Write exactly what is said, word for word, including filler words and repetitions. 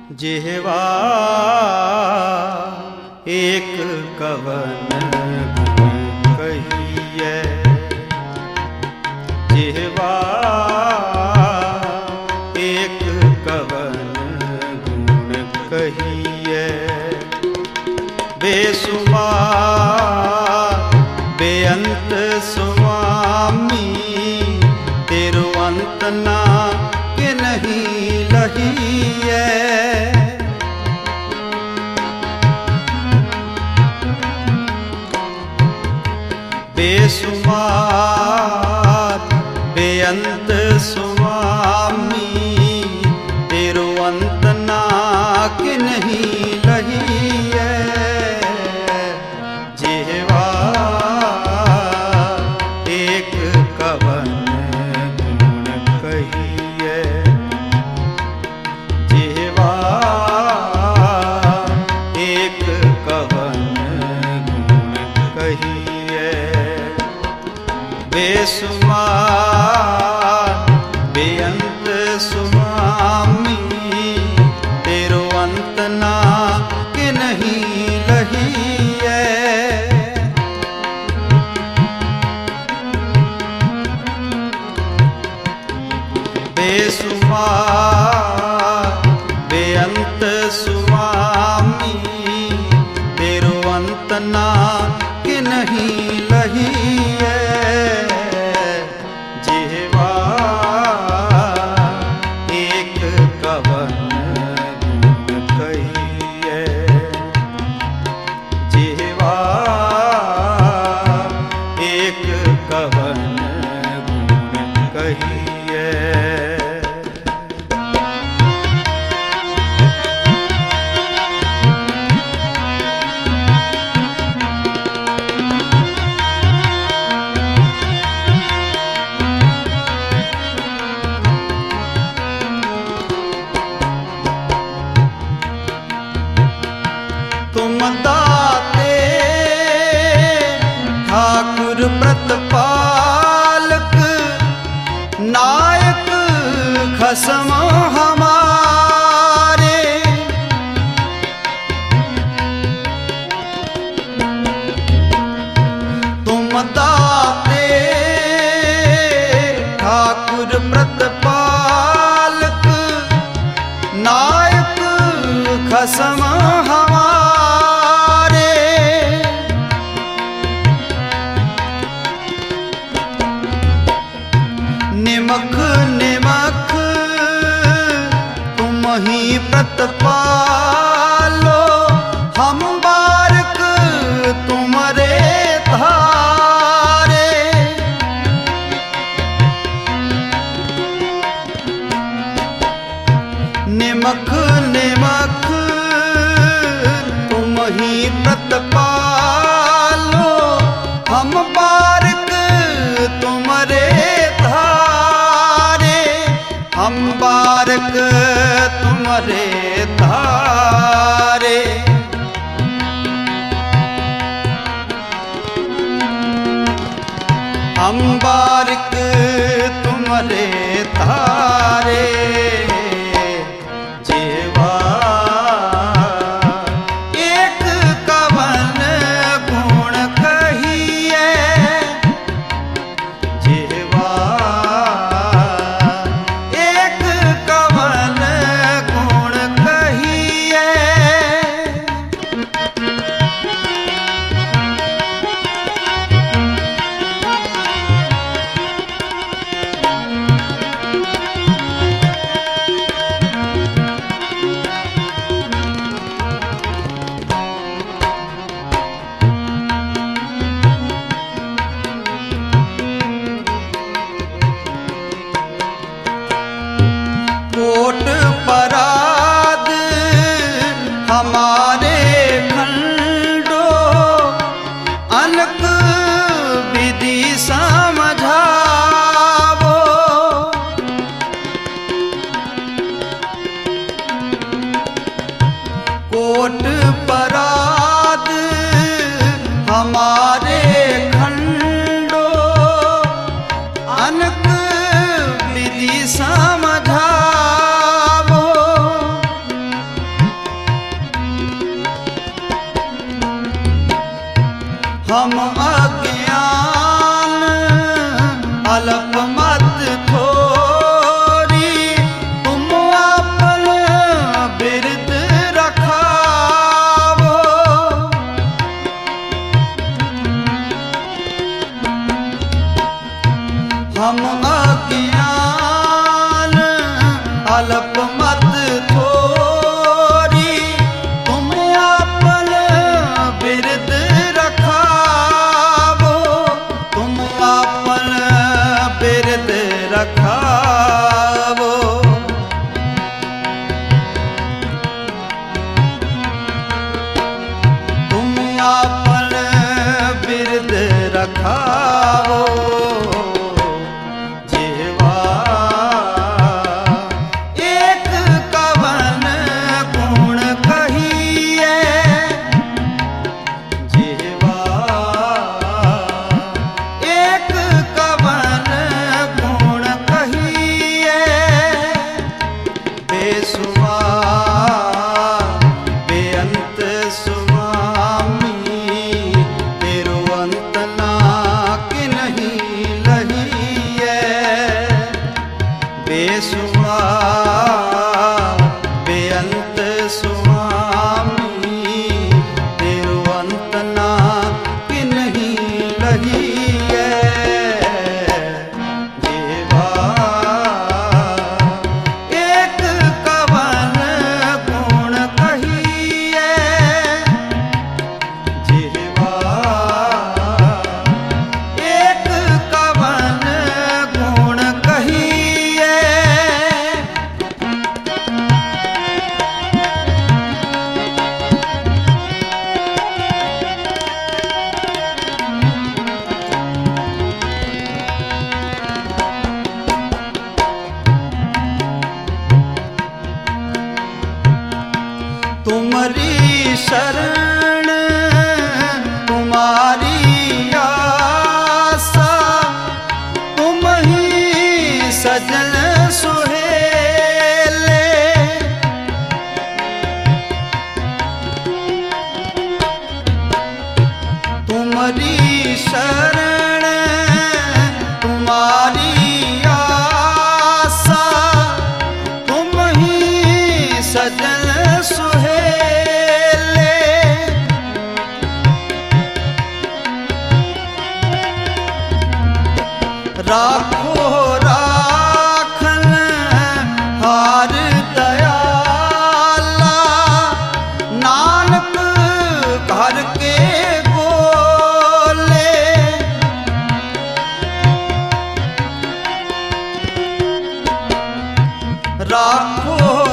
जिह्वा एक कवन गुण कहिए, जिह्वा एक कवन गुण कहिए। बेसुमार बेअंत स्वामी तेरो अंत ना के नहीं लहिए। बेसुमार बेअंत स्वामी तेरो अंत ना के नहीं लहिए। जिह्वा एक कवन गुण कहिए, जिह्वा एक कवन गुण कहिए। बेसुमार बेअंत स्वामी तेरो अंत ना के नहीं लहिए। बेसुमार बेअंत स्वामी तेरो अंत ना के नहीं लहिए। जिह्वा एक कवन गुण कहिए, जिह्वा एक कवन गुण कहिए। तुम दाते ठाकुर प्रतिपालक नायक खसम हमारे। तुम दाते ठाकुर प्रतिपालक नायक खसम हमारे। निमख निमख तुम ही प्रतिपालो, हम बारक तुम्हारे धारे। निमख निमख तुम ही प्रतिपालो, हम बारक तुम्हारे धारे। हम बारक तुम्हारे धारे। हम बारक तुम्हारे धारे। जिह्वा एक कवन गुण कहिए, जिह्वा एक कवन गुण कहिए। बेअंत स्वामी तेरो अंत ना कि नहीं लही तुम्हारी शरण तुम्हारी आशा तुम ही सजन सुहेले तुम्हारी शरण तुम्हारी आशा तुम ही सजन राखो राखन हार दयाला नानक घर के बोले राखो